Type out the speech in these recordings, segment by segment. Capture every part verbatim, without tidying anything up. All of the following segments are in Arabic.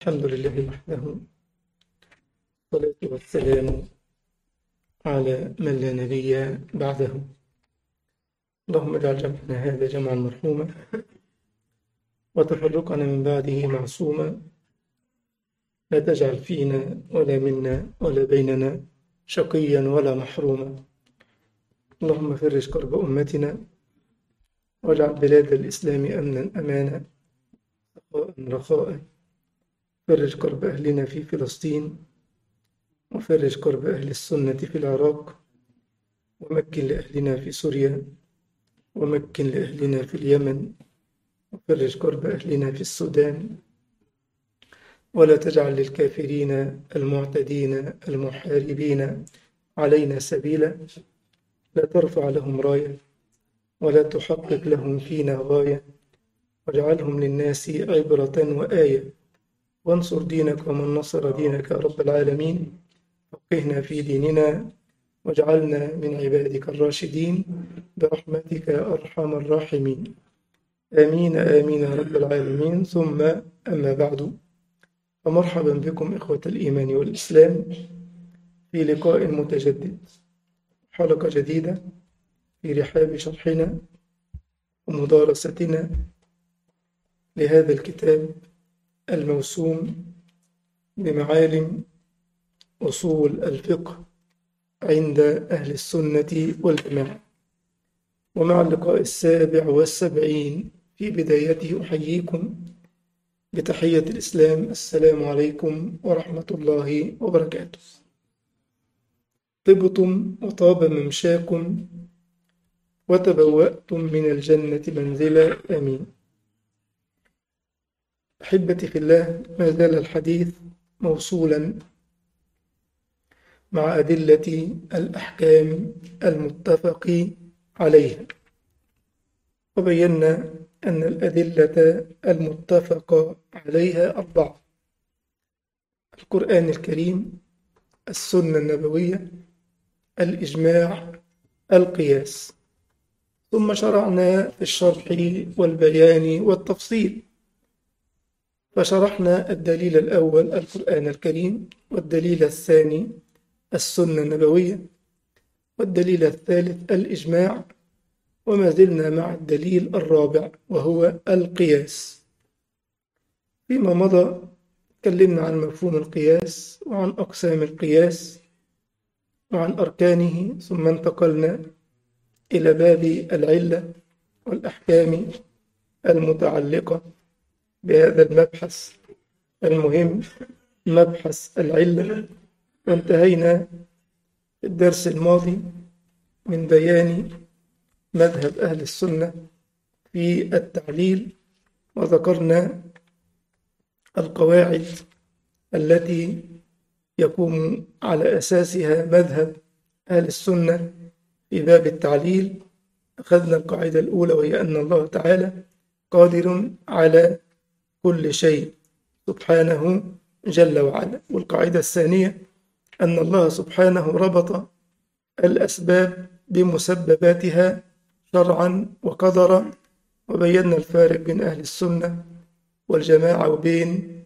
الحمد لله وحده، والصلاة والسلام على من لا نبي بعده. اللهم اجعل جمعنا هذا جمعا مرحوما، وتفرقنا من بعده معصوما. لا تجعل فينا ولا منا ولا بيننا شقيا ولا محروما. اللهم فرج كرب أمتنا، واجعل بلاد الإسلام أمنا أمانا رخاء رخاء. فرج كرب أهلنا في فلسطين، وفرج كرب أهل السنة في العراق، ومكن لأهلنا في سوريا، ومكن لأهلنا في اليمن، وفرج كرب أهلنا في السودان. ولا تجعل للكافرين المعتدين المحاربين علينا سبيلا. لا ترفع لهم راية، ولا تحقق لهم فينا غاية. واجعلهم للناس عبرة وآية، وانصر دينك ومن نصر دينك يا رب العالمين. فقهنا في ديننا، واجعلنا من عبادك الراشدين برحمتك يا أرحم الراحمين. آمين آمين يا رب العالمين. ثم أما بعد، فمرحبا بكم إخوة الإيمان والإسلام في لقاء متجدد، حلقة جديدة في رحاب شرحنا ومدارستنا لهذا الكتاب الموسوم بمعالم أصول الفقه عند أهل السنة والجماعة. ومع اللقاء السابع والسبعين في بدايته أحييكم بتحية الإسلام: السلام عليكم ورحمة الله وبركاته. طبتم وطاب ممشاكم، وتبوأتم من الجنة منزلا. آمين. أحبتي في الله، ما زال الحديث موصولا مع أدلة الأحكام المتفق عليها، وبينا أن الأدلة المتفق عليها أربعة: القرآن الكريم، السنة النبوية، الإجماع، القياس. ثم شرعنا في الشرح والبيان والتفصيل، فشرحنا الدليل الأول القرآن الكريم، والدليل الثاني السنة النبوية، والدليل الثالث الإجماع، وما زلنا مع الدليل الرابع وهو القياس. فيما مضى تكلمنا عن مفهوم القياس وعن أقسام القياس وعن أركانه، ثم انتقلنا إلى باب العلة والأحكام المتعلقة بهذا المبحث المهم، مبحث العلة. وانتهينا في الدرس الماضي من بيان مذهب أهل السنة في التعليل، وذكرنا القواعد التي يقوم على أساسها مذهب أهل السنة في باب التعليل. أخذنا القاعدة الأولى، وهي أن الله تعالى قادر على كل شيء سبحانه جل وعلا. والقاعدة الثانية أن الله سبحانه ربط الأسباب بمسبباتها شرعا وقدرا. وبينا الفارق بين أهل السنة والجماعة وبين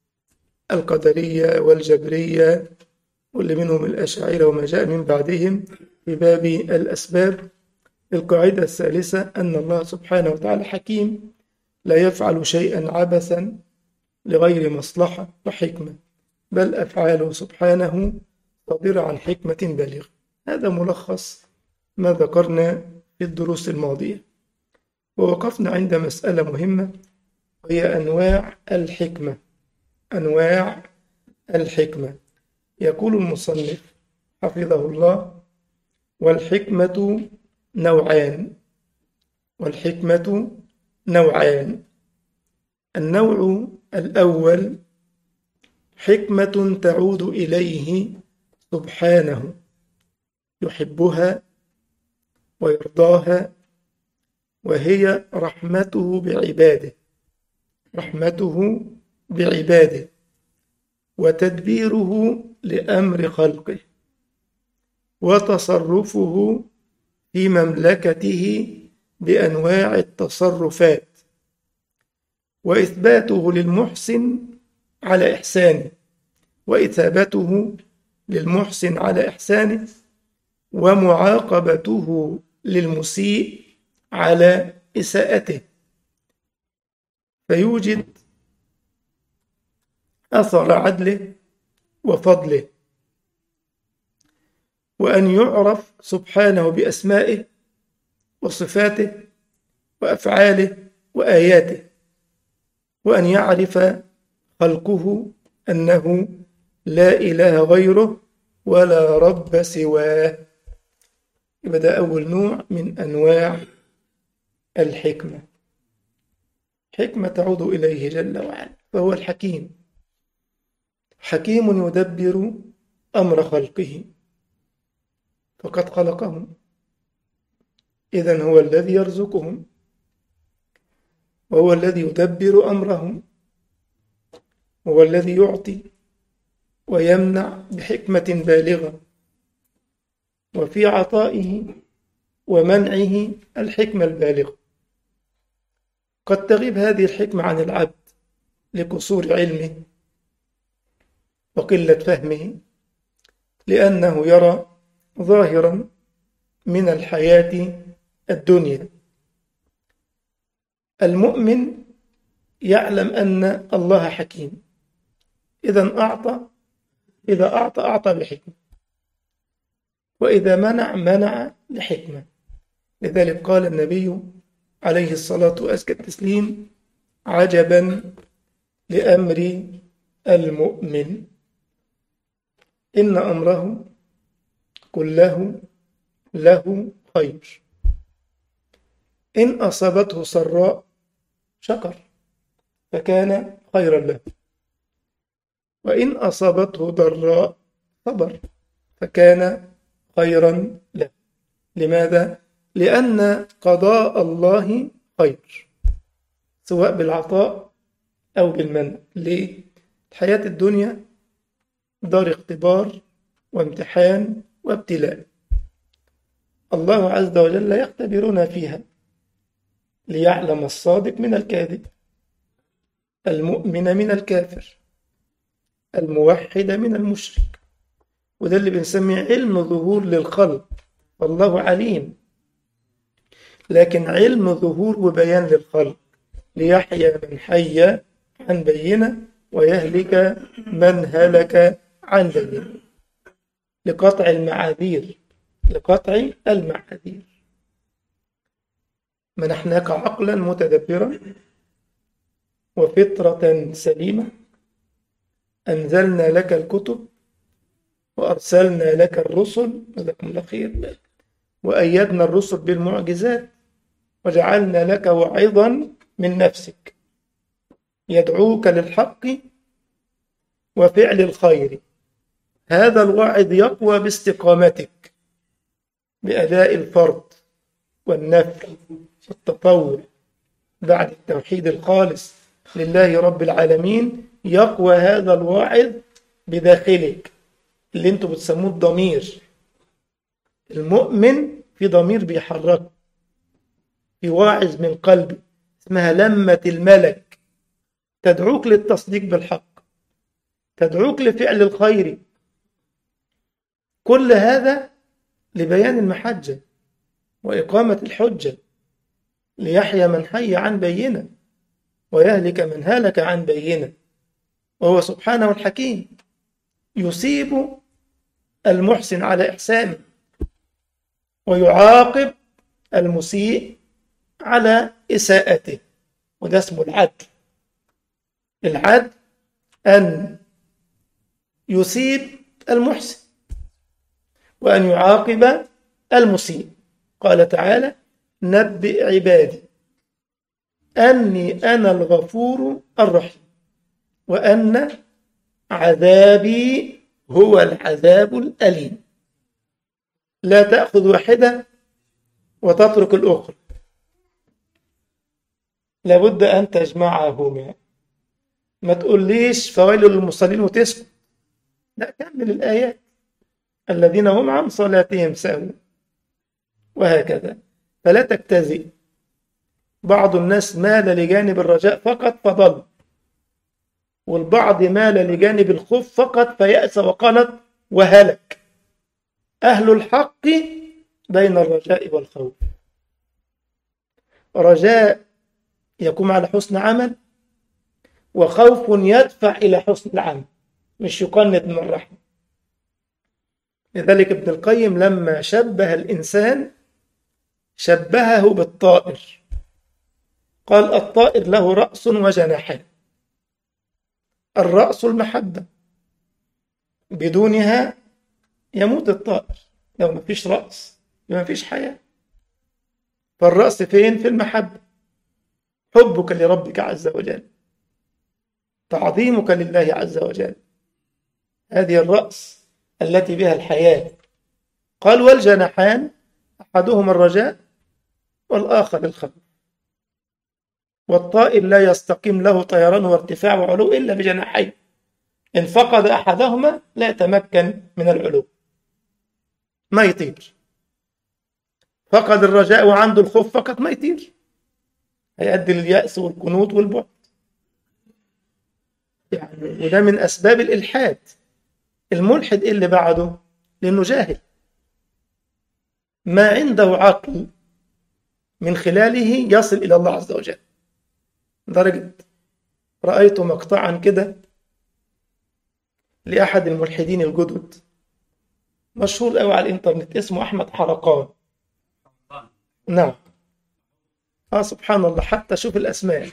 القدرية والجبرية واللي منهم الأشاعرة وما جاء من بعدهم في باب الأسباب. القاعدة الثالثة أن الله سبحانه وتعالى حكيم، لا يفعل شيئا عبثا لغير مصلحة وحكمة، بل أفعاله سبحانه صادرة عن حكمة بالغة. هذا ملخص ما ذكرنا في الدروس الماضية، ووقفنا عند مسألة مهمة، وهي أنواع الحكمة. أنواع الحكمة. يقول المصنف حفظه الله: والحكمة نوعان. والحكمة نوعان. النوع الأول حكمة تعود إليه سبحانه، يحبها ويرضاها، وهي رحمته بعباده. رحمته بعباده وتدبيره لأمر خلقه، وتصرفه في مملكته بأنواع التصرفات، وإثباته للمحسن على إحسانه، وإثابته للمحسن على إحسانه، ومعاقبته للمسيء على إساءته، فيوجد أثر عدله وفضله، وأن يعرف سبحانه بأسمائه وصفاته وأفعاله وآياته، وأن يعرف خلقه أنه لا إله غيره ولا رب سواه. يبقى ده أول نوع من أنواع الحكمة، حكمة تعود إليه جل وعلا، فهو الحكيم، حكيم يدبر أمر خلقه، فقد خلقهم، إذن هو الذي يرزقهم، وهو الذي يدبر أمرهم، هو الذي يعطي ويمنع بحكمة بالغة، وفي عطائه ومنعه الحكمة البالغة. قد تغيب هذه الحكمة عن العبد لقصور علمه وقلة فهمه، لأنه يرى ظاهرا من الحياة الدنيا. المؤمن يعلم أن الله حكيم، إذا أعطى إذا أعطى أعطى بحكمة، وإذا منع منع بحكمة. لذلك قال النبي عليه الصلاة وأزكى التسليم: عجبا لأمر المؤمن، إن أمره كله له خير، إن أصابته سراء شكر فكان خيرا له، وإن أصابته ضراء صبر فكان خيرا له. لماذا؟ لأن قضاء الله خير، سواء بالعطاء أو بالمنع. ليه؟ الحياة الدنيا دار اختبار وامتحان وابتلاء، الله عز وجل يختبرنا فيها ليعلم الصادق من الكاذب، المؤمن من الكافر، الموحد من المشرك. وده اللي بنسميه علم ظهور للخلق، والله عليم، لكن علم ظهور وبيان للخلق، ليحيى من حي عن بينة ويهلك من هلك عن بينة، لقطع المعاذير لقطع المعاذير. منحناك عقلا متدبرا وفطرة سليمة، أنزلنا لك الكتب وأرسلنا لك الرسل، جزاكم الله خير، وأيدنا الرسل بالمعجزات، وجعلنا لك واعظا من نفسك يدعوك للحق وفعل الخير. هذا الواعظ يقوى باستقامتك بأداء الفرض والنفل والتطوع بعد التوحيد الخالص لله رب العالمين. يقوى هذا الواعظ بداخلك اللي انتوا بتسموه الضمير. المؤمن في ضمير بيحرك، في واعظ من قلبه اسمها لمة الملك، تدعوك للتصديق بالحق، تدعوك لفعل الخير. كل هذا لبيان المحجة وإقامة الحجة، ليحيى من حي عن بينة ويهلك من هلك عن بينة. وهو سبحانه الحكيم يصيب المحسن على إحسانه، ويعاقب المسيء على إساءته، وده اسمه العدل. العدل أن يصيب المحسن وأن يعاقب المسيء. قال تعالى: نبئ عبادي أني أنا الغفور الرحيم وأن عذابي هو العذاب الأليم. لا تأخذ واحدة وتترك الأخرى، لابد أن تجمعهما. ما تقوليش فويل للمصلين وتسكت، لا، كمل الآيات: الذين هم عن صلاتهم ساهون، وهكذا. فلا تجتزئ. بعض الناس مال لجانب الرجاء فقط فضل، والبعض مال لجانب الخوف فقط فيأس وقنط وهلك. أهل الحق بين الرجاء والخوف، رجاء يقوم على حسن عمل، وخوف يدفع إلى حسن العمل، مش يقنط من الرحمة. لذلك ابن القيم لما شبه الإنسان شبهه بالطائر، قال الطائر له رأس وجناحان. الرأس المحبة، بدونها يموت الطائر، لو ما فيش رأس ما فيش حياة. فالرأس فين؟ في المحبة، حبك لربك عز وجل، تعظيمك لله عز وجل، هذه الرأس التي بها الحياة. قال والجناحان أحدهما الرجاء والآخر الخوف. والطائر لا يستقيم له طيران وارتفاع وعلو إلا بجناحين، إن فقد أحدهما لا يتمكن من العلو، ما يطير. فقد الرجاء وعنده الخوف فقط ما يطير، هيؤدي لليأس والقنوط والبعد يعني. وده من أسباب الإلحاد. الملحد إيه اللي بعده؟ لأنه جاهل، ما عنده عقل من خلاله يصل إلى الله عز وجل. درجة رأيت مقطعا كده لأحد الملحدين الجدد مشهور قوي على الإنترنت، اسمه أحمد حرقان. نعم، آه سبحان الله، حتى شوف الأسماء.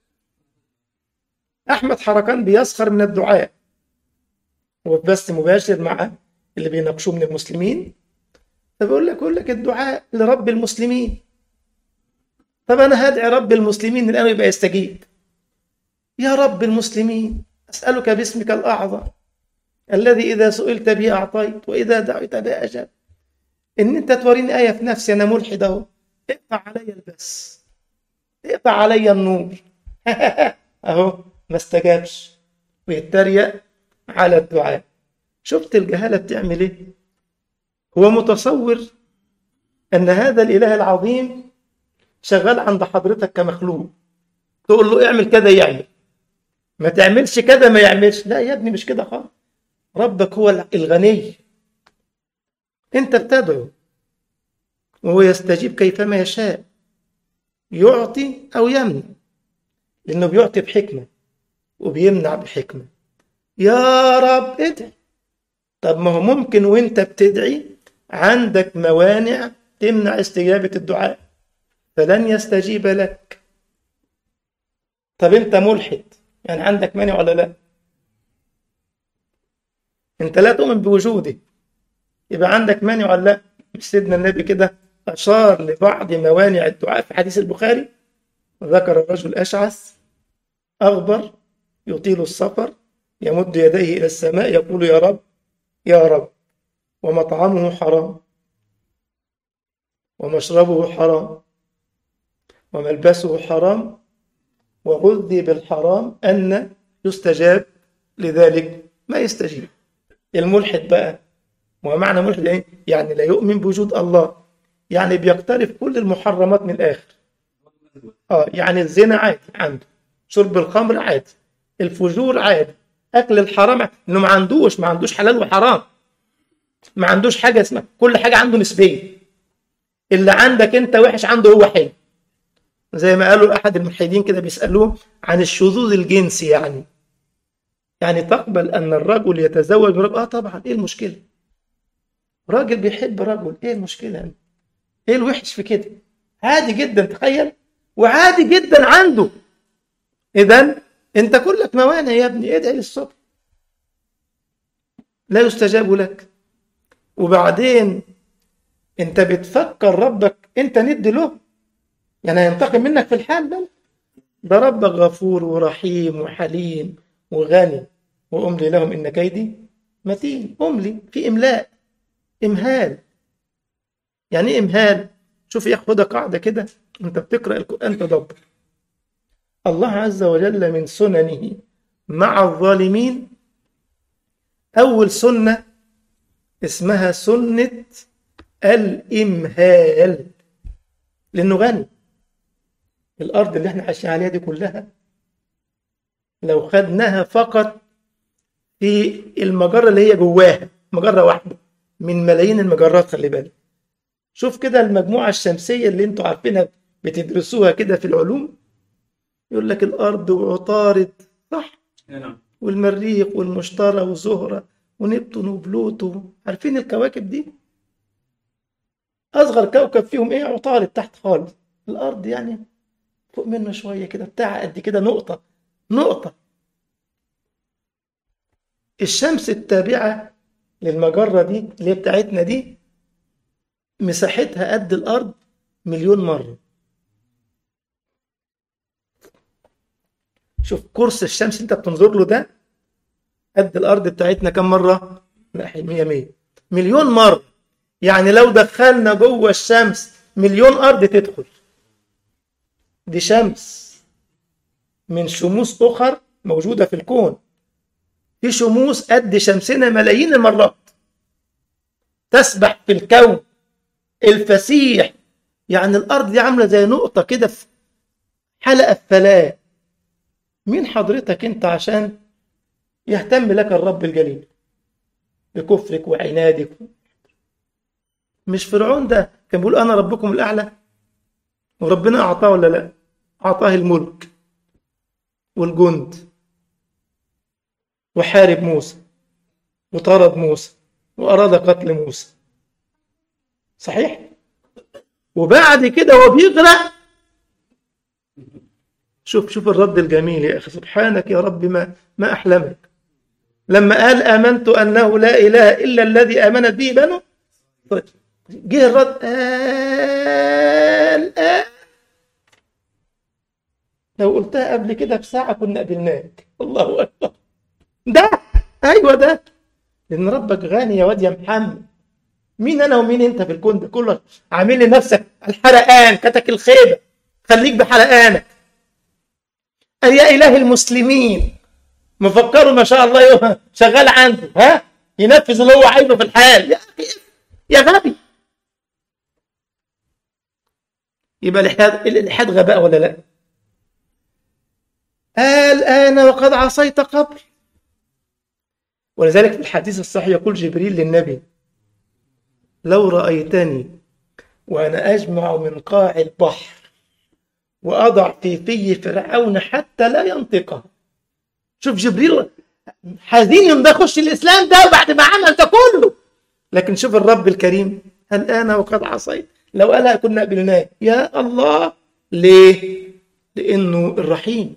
أحمد حرقان بيسخر من الدعاء، هو بس مباشر مع اللي بيناقشوه من المسلمين، فبيقول لك يقول لك الدعاء لرب المسلمين. طب أنا هدعي رب المسلمين الآن يبقى يستجيب. يا رب المسلمين أسألك باسمك الأعظم الذي إذا سئلت به أعطيت وإذا دعيت به أجاب. إن أنت توريني آية في نفسي أنا ملحد أهو، اقطع علي البس، اقطع علي النور. أهو ما استجابش ويتريق على الدعاء. شفت الجهالة بتعمل إيه؟ هو متصور أن هذا الإله العظيم شغال عند حضرتك كمخلوق، تقول له اعمل كذا يعمل، ما تعملش كذا ما يعملش. لا يا ابني مش كده خالص. ربك هو الغني، انت بتدعو وهو يستجيب كيفما يشاء، يعطي او يمنع، لانه بيعطي بحكمة وبيمنع بحكمة. يا رب ادعي. طب ما هو ممكن وانت بتدعي عندك موانع تمنع استجابة الدعاء فلن يستجيب لك. طب انت ملحد يعني عندك مانع ولا لا؟ انت لا تؤمن بوجوده، يبقى عندك مانع ولا لا؟ مش سيدنا النبي كده أشار لبعض موانع الدعاء في حديث البخاري؟ ذكر الرجل أشعث أغبر يطيل السفر يمد يديه إلى السماء يقول يا رب يا رب، ومطعمه حرام ومشربه حرام وملبسه حرام وغذي بالحرام أن يستجاب لذلك ما يستجيب. الملحد بقى، ومعنى ملحد ايه؟ يعني لا يؤمن بوجود الله، يعني بيقترف كل المحرمات من الآخر. اه يعني الزنا عادي عنده، شرب الخمر عادي، الفجور عادي، أكل الحرام عادي. إنه ما عندوش ما عندوش حلال وحرام، ما عندوش حاجة اسمها، كل حاجة عنده نسبية. اللي عندك أنت وحش عنده هو حلو. زي ما قالوا أحد الملحدين كده بيسألوه عن الشذوذ الجنسي، يعني يعني تقبل أن الرجل يتزوج برجل؟ آه طبعا، إيه المشكلة؟ راجل بيحب رجل، إيه المشكلة يعني؟ إيه الوحش في كده؟ عادي جدا، تخيل، وعادي جدا عنده. إذن أنت كلك موانع يا ابني، ادعي للصبح لا يستجاب لك. وبعدين أنت بتفكر ربك أنت ند له، يعني هينتقم منك في الحال ده؟ ده ربك غفور ورحيم وحليم وغني. وأملي لهم إن كيدي متين. أملي في إملاء، إمهال. يعني إيه إمهال؟ شوف ياخدها قاعدة كده أنت بتقرأ القرآن تدبر. الله عز وجل من سننه مع الظالمين أول سنة اسمها سنة الإمهال، لأنه غني. الأرض اللي احنا عايشين عليها دي كلها لو خدناها فقط في المجرة اللي هي جواها، مجرة واحدة من ملايين المجرات. خلي بالك، شوف كده المجموعة الشمسية اللي انتوا عارفينها بتدرسوها كده في العلوم، يقول لك الأرض وعطارد، صح؟ نعم. والمريخ والمشتري وزهرة ونبتون وبلوتو، عارفين الكواكب دي؟ أصغر كوكب فيهم إيه؟ عطارد، تحت خالص. الأرض يعني فوق منه شوية كده، بتاع قد كده، نقطة نقطة. الشمس التابعة للمجرة دي اللي هي بتاعتنا دي، مساحتها قد الأرض مليون مرة. شوف قرص الشمس انت بتنظر له ده قد الأرض بتاعتنا كم مرة؟ لا، مية مية مليون مرة. يعني لو دخلنا جوه الشمس مليون أرض تدخل. دي شمس من شموس أخر موجودة في الكون، في شموس قد شمسنا ملايين المرات تسبح في الكون الفسيح. يعني الأرض دي عاملة زي نقطة كده في حلقة فلاة. مين حضرتك أنت عشان يهتم لك الرب الجليل بكفرك وعنادك؟ مش فرعون ده كان بيقول أنا ربكم الأعلى؟ وربنا أعطاه ولا لا؟ أعطاه الملك والجند، وحارب موسى وطرد موسى وأراد قتل موسى، صحيح؟ وبعد كده هو بيغرق. شوف شوف الرد الجميل يا أخي، سبحانك يا رب، ما ما أحلمك. لما قال آمنت أنه لا إله إلا الذي آمنت به بنو، جه الرد قال آه. لو قلتها قبل كده بساعة كنا قبلناك. الله أكبر. ده أيوة ده، لأن ربك غني يا واد يا محمد. مين أنا ومين أنت في الكون ده كله؟ عامل لنفسك الحرقان، كتك الخيبة، خليك بحرقانك. قال يا إله المسلمين، مفكره ما شاء الله شغال عنده، ها، ينفذ اللي هو عايزه في الحال. يا أخي يا غبي. يبقى الإلحاد الإلحاد غباء ولا لا؟ قال أنا وقد عصيت قبل. ولذلك في الحديث الصحيح يقول جبريل للنبي لو رأيتني وأنا أجمع من قاع البحر وأضع في في فرعون حتى لا ينطقه. شوف جبريل حزين ده خش الإسلام ده بعد ما عمل ده كله، لكن شوف الرب الكريم الآن وقد عصيت. لو قالها كنا قبلناه. يا الله. ليه؟ لأنه الرحيم،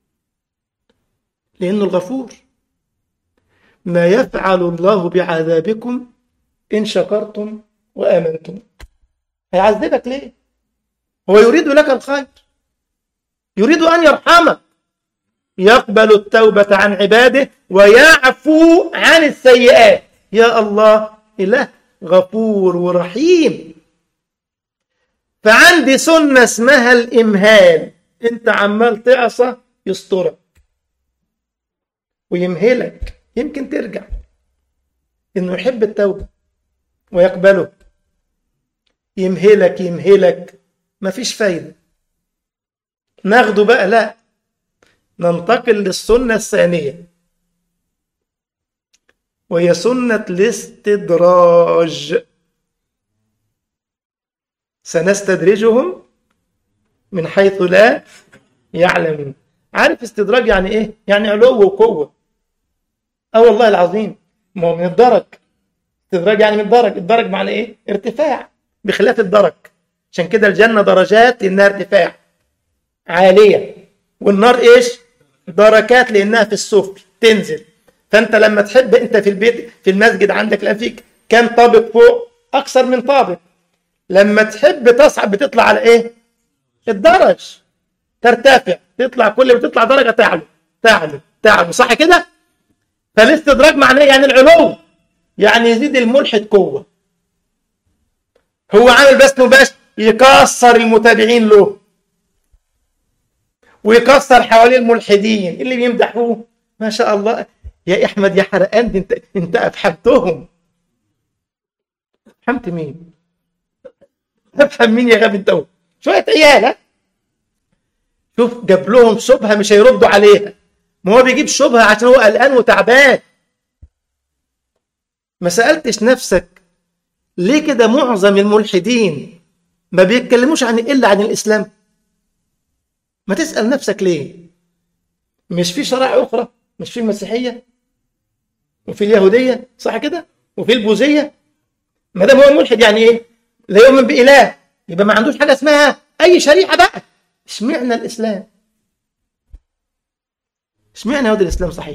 لأنه الغفور. ما يفعل الله بعذابكم إن شكرتم وآمنتم. هيعذبك ليه؟ هو يريد لك الخير، يريد أن يرحمك، يقبل التوبة عن عباده ويعفو عن السيئات. يا الله، إله غفور ورحيم. فعندي سنة اسمها الإمهال. أنت عمال تعصى يسترك ويمهلك، يمكن ترجع، إنه يحب التوبة ويقبله. يمهلك يمهلك مفيش فايدة. ناخده بقى؟ لا، ننتقل للسنة الثانية، وهي سنة الاستدراج. سنستدرجهم من حيث لا يعلمون. عارف استدراج يعني ايه؟ يعني علو وقوة. اه والله العظيم، ما هو من الدرج. استدراج يعني من الدرج. الدرج معنى ايه؟ ارتفاع، بخلاف الدرج. عشان كده الجنة درجات لانها ارتفاع عالية، والنار ايش؟ دركات لانها في السفل تنزل. فانت لما تحب انت في البيت في المسجد عندك الان فيك كم طابق فوق؟ اكثر من طابق. لما تحب تصعد بتطلع على ايه؟ الدرج، ترتفع، تطلع، كل ما تطلع درجة تعلو تعلو تعلو، صح كده؟ فالاستدراج معناه يعني العلو، يعني يزيد الملحد قوة. هو عامل بس مباشر يكسر المتابعين له ويكسر حواليه الملحدين اللي بيمدحوه. ما شاء الله يا احمد يا حرقان، انت انت افحمتهم. افحمت مين؟ افهم مين يا غبي انت؟ شويه عيال. شوف جاب لهم شبهه مش هيردوا عليها، ما هو بيجيب شبهة عشان هو قلقان وتعبان. ما سألتش نفسك ليه كده معظم الملحدين ما بيتكلموش عن إلا عن الإسلام؟ ما تسأل نفسك ليه؟ مش في شرائع أخرى؟ مش في المسيحية وفي اليهودية صح كده وفي البوذية؟ ما دام هو ملحد يعني إيه؟ لا يؤمن بإله، يبقى ما عندوش حاجة اسمها أي شريعة بقى. اشمعنى الإسلام؟ اشمعنى هو ده الإسلام صحيح؟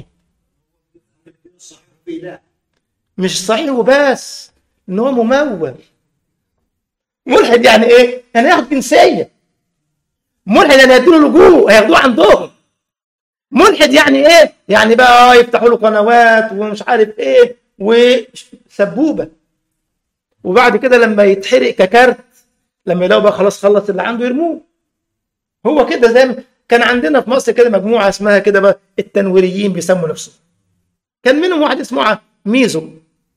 مش صحيح وبس، إن هو ممول. ملحد يعني إيه؟ يعني ياخد جنسية. ملحد يعني يديله لجوء هياخدوه عندهم. ملحد يعني إيه؟ يعني بقى يفتحوا له قنوات ومش عارف إيه وسبوبة، وبعد كده لما يتحرق ككارت، لما يلاقوا بقى خلاص خلص اللي عنده يرموه. هو كده زي ما كان عندنا في مصر كده مجموعة اسمها كده بقى التنويريين بيسموا نفسهم. كان منهم واحد اسمه ميزو.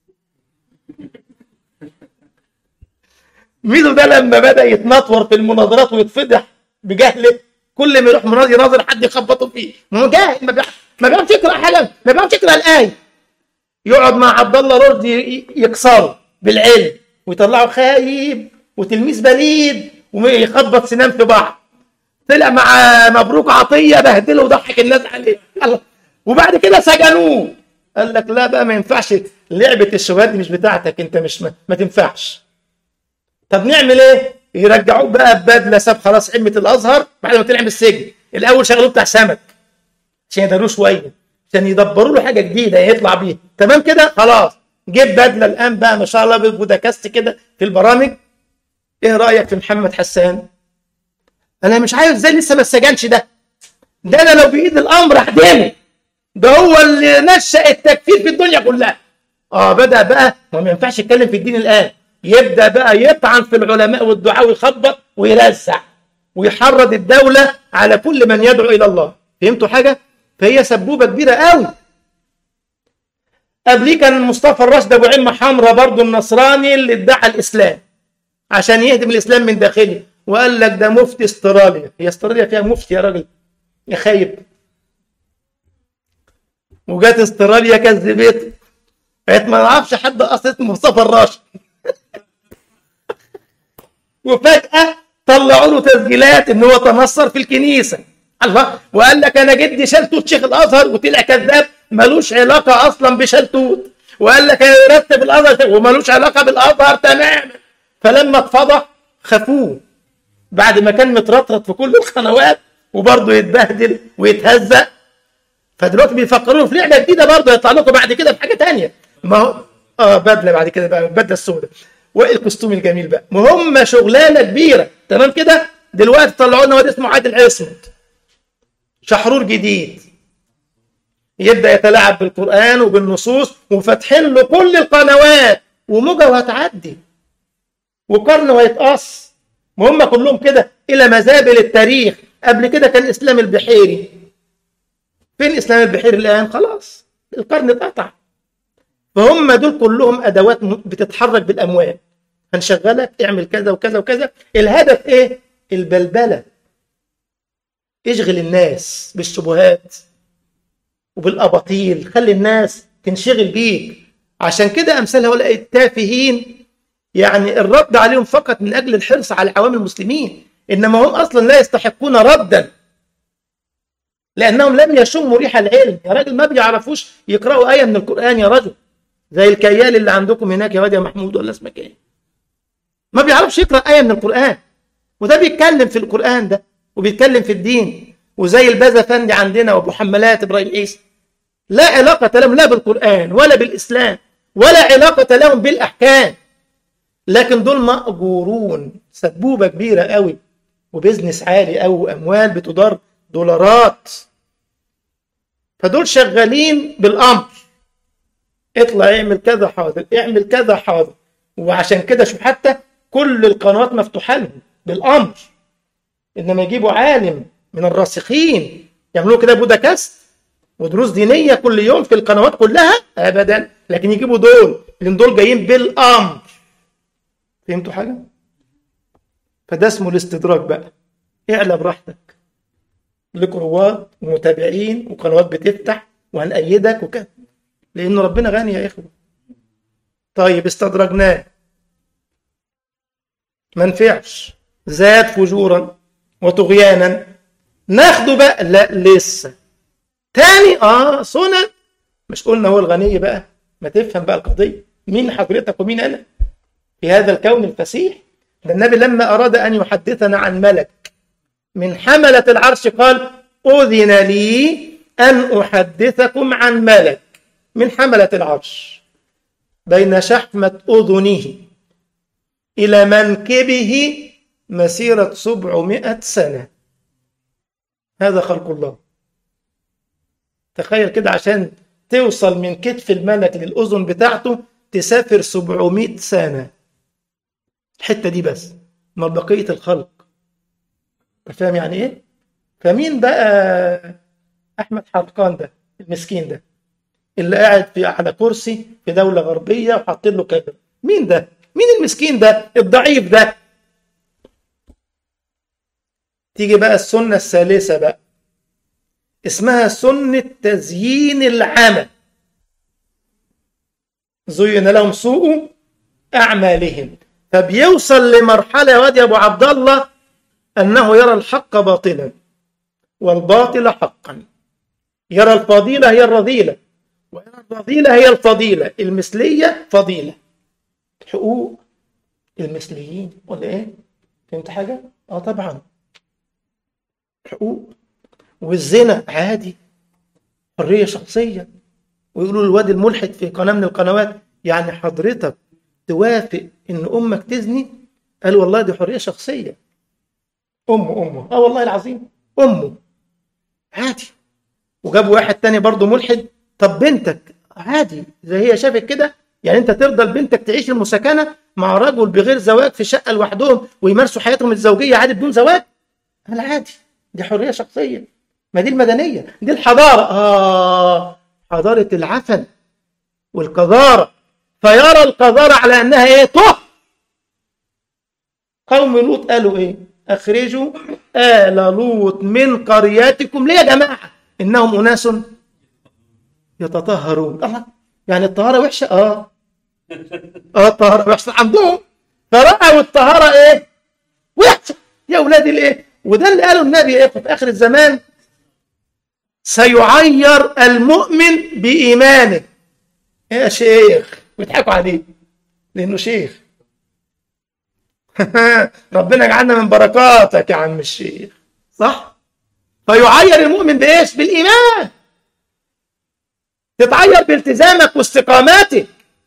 ميزو ده لما بدأ يتنطور في المناظرات ويتفضح بجهله، كل ما يروح مناظر يناظر حد يخبطه فيه. ما هو جاهل، ما بيعرفش ما بيعرفش يقرأ حاجة، ما بيعرفش يقرأ الآية. يقعد مع عبد الله رشدي يكسره بالعلم ويطلعه خايب وتلميذ بليد ويخبط سنان في بعض. طلع مع مبروك عطية بهدله وضحك الناس عليه. الله. وبعد كده سجنوه. قال لك لا بقى ما ينفعش، لعبة الشبهات دي مش بتاعتك انت، مش ما, ما تنفعش. طب نعمل ايه؟ يرجعوه بقى ببدله، ساب خلاص علمة الازهر بعد ما طلع من السجن. الاول شغلوه بتاع سمك عشان يداروه شويه، عشان يدبروا له حاجه جديده يطلع بيها. تمام كده خلاص جيب بدله الان بقى ما شاء الله بودكاست كده في البرامج. ايه رايك في محمد حسان؟ انا مش عارف ازاي لسه ما اتسجنش ده. ده انا لو بايد الامر احدمه. ده هو اللي نشأ التكفير في الدنيا كلها. اه بدأ بقى ما ينفعش يتكلم في الدين الان، يبدأ بقى يطعن في العلماء والدعاء ويخبط ويرزع ويحرض الدولة على كل من يدعو الى الله. فهمتوا حاجة؟ فهي سبوبة كبيرة قوي. قبليه كان مصطفى الراشد ابو عمة حمراء برضه النصراني اللي ادعى الاسلام عشان يهدم الاسلام من داخله، وقال لك ده مفتي استراليا. هي استراليا فيها مفتي يا راجل يا خايب؟ وجات استراليا كذبته، بقيت ما نعرفش حد اصلا اسمه مصطفى الراشد. وفجأة طلعوا له تسجيلات ان هو تنصر في الكنيسة. الله. وقال لك انا جدي شلتوت شيخ الازهر، وطلع كذاب ملوش علاقة اصلا بشلتوت. وقال لك انا يرتب الازهر وملوش علاقة بالازهر تماما. فلما اتفضح خافوه بعد ما كان مترطرط في كل القنوات وبرضه يتبهدل ويتهزق. فدلوقتي بيفكروا في لعبه جديده برضه يطلع لكم بعد كده بحاجه ثانيه. ما هو اه بدله بعد كده بقى البدله السوداء والكوستوم الجميل بقى. ما هم شغلانه كبيره. تمام كده. دلوقتي طلعوا لنا واد اسمه عادل عصمت، شحرور جديد، يبدا يتلاعب بالقران وبالنصوص وفاتحين له كل القنوات، وموجه وهتعدي وقرن وهيتقص. ما هم كلهم كده الى مزابل التاريخ. قبل كده كان اسلام البحيري. فين اسلام البحيري الان؟ خلاص القرن اتقطع. فهم دول كلهم ادوات بتتحرك بالاموال. هنشغلك اعمل كذا وكذا وكذا. الهدف ايه؟ البلبله. اشغل الناس بالشبهات وبالاباطيل، خلي الناس تنشغل بيك. عشان كده امثال هؤلاء التافهين يعني الرد عليهم فقط من اجل الحرص على عوام المسلمين، انما هم اصلا لا يستحقون ردا، لانهم لم يشموا ريح العلم. يا راجل ما بيعرفوش يقراوا ايه من القران يا رجل، زي الكيال اللي عندكم هناك يا واد يا محمود ولا اسمك ايه، ما بيعرفش يقرا ايه من القران، وده بيتكلم في القران ده وبيتكلم في الدين. وزي البازا فندي عندنا وابو حمالات ابراهيم عيسى، لا علاقه لهم لا بالقران ولا بالاسلام ولا علاقه لهم بالاحكام، لكن دول مأجورون سبوبه كبيره قوي وبزنس عالي قوي واموال بتدار دولارات. فدول شغالين بالامر، اطلع اعمل كذا حاضر، اعمل كذا حاضر. وعشان كده شوف حتى كل القنوات مفتوحه لهم بالامر. انما يجيبوا عالم من الراسخين يعملوا كده بودكاست ودروس دينيه كل يوم في القنوات كلها ابدا، لكن يجيبوا دول لان دول جايين بالامر. فهمتوا حاجه؟ فده اسمه الاستدراج بقى. اعلى براحتك، لك رواد ومتابعين وقنوات بتفتح وهنأيدك وكده، لأن ربنا غني يا إخوة. طيب استدرجناه ما نفعش، زاد فجورا وطغيانا، ناخده بقى، لا لسه تاني اه سنن. مش قلنا هو الغني بقى؟ ما تفهم بقى القضية، مين حضرتك ومين أنا في هذا الكون الفسيح؟ ده النبي لما أراد أن يحدثنا عن ملك من حملة العرش قال أذن لي أن أحدثكم عن ملك من حملة العرش بين شحمة أذنه إلى منكبه مسيرة سبعمائة سنة. هذا خلق الله. تخيل كده، عشان توصل من كتف الملك للأذن بتاعته تسافر سبعمائة سنة، الحتة دي بس، ما بقية الخلق. فاهم يعني إيه؟ فمين بقى أحمد حرقان ده المسكين ده اللي قاعد في على كرسي في دولة غربية وحاطين له كاميرا؟ مين ده؟ مين المسكين ده الضعيف ده؟ تيجي بقى السنة الثالثة بقى، اسمها سنة تزيين العمل. زين لهم سوء أعمالهم، فبيوصل لمرحلة يا واد يا أبو عبد الله أنه يرى الحق باطلا والباطل حقا، يرى الفضيلة هي الرذيلة ويرى الرذيلة هي الفضيلة، المثلية فضيلة، حقوق المثليين ولا إيه؟ فهمت حاجة؟ آه طبعا حقوق. والزنا عادي، حرية شخصية. ويقولوا الواد الملحد في قناة من القنوات يعني حضرتك توافق إن أمك تزني؟ قال والله دي حرية شخصية. أمه أمه آه والله العظيم أمه عادي. وجاب واحد تاني برضه ملحد، طب بنتك عادي زي هي شافت كده، يعني أنت ترضى لبنتك تعيش المساكنة مع رجل بغير زواج في شقة لوحدهم ويمارسوا حياتهم الزوجية عادي بدون زواج؟ قال عادي، دي حرية شخصية. ما دي المدنية، دي الحضارة. آه حضارة العفن والقذارة. فيرى القذارة على أنها إيه؟ طه. قوم لوط قالوا إيه؟ أخرجوا آل لوط من قرياتكم ليه يا جماعة إنهم أناس يتطهرون. الله، يعني الطهارة وحشة؟ آه آه الطهارة وحشة عندهم، فرأوا الطهارة إيه؟ وحشة يا أولاد الإيه؟ وده اللي قاله النبي إيه في آخر الزمان، سيعير المؤمن بإيمانه. يا شيخ بيضحكوا عليه لأنه شيخ. ربنا يجعلنا من بركاتك يا عم الشيخ، صح؟ فيعير المؤمن بإيش؟ بالإيمان. تتعير بالتزامك واستقاماتك،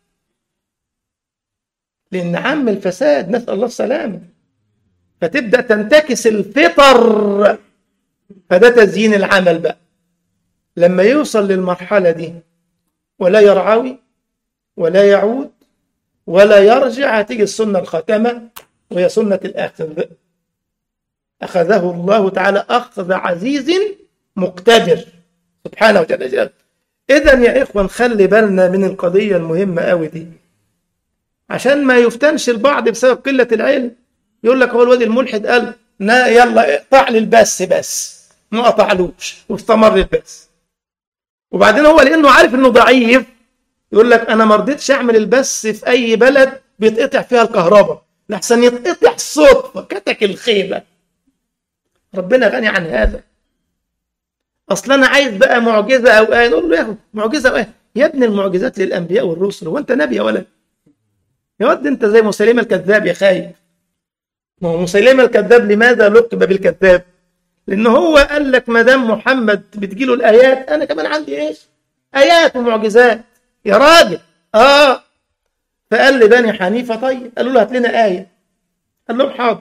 لأن عم الفساد نسأل الله السلامة، فتبدأ تنتكس الفطر. فده تزيين العمل بقى. لما يوصل للمرحلة دي ولا يرعوي ولا يعود ولا يرجع، هتيجي السنة الخاتمة وهي سنة الأخذ. أخذه الله تعالى أخذ عزيز مقتدر سبحانه وتعالى. إذن يا إخوة نخلي بالنا من القضية المهمة قوي دي، عشان ما يفتنش البعض بسبب قلة العلم. يقول لك هو الواد الملحد قال نا يلا اقطع لي البث، بس ما قطعلوش واستمر البث. وبعدين هو لأنه عارف إنه ضعيف يقول لك أنا ما رضيتش أعمل البث في أي بلد بيتقطع فيها الكهرباء لحسن يتقطع صدفة كتك الخيبة. ربنا غني عن هذا. أصلا أنا عايز بقى معجزة أو آية، نقول له ياخد معجزة أو آية. يا ابن المعجزات للأنبياء والرسل، وأنت نبي يا ولد؟ يا ود أنت زي مسيلمة الكذاب يا خايب. ما هو مسيلمة الكذاب لماذا لقب بالكذاب؟ لأنه هو قال لك ما دام محمد بتجيله الآيات أنا كمان عندي إيش؟ آيات ومعجزات يا راجل. آه فقال لبني حنيفة طيب، قالوا له هات لنا آية، قال لهم حاضر.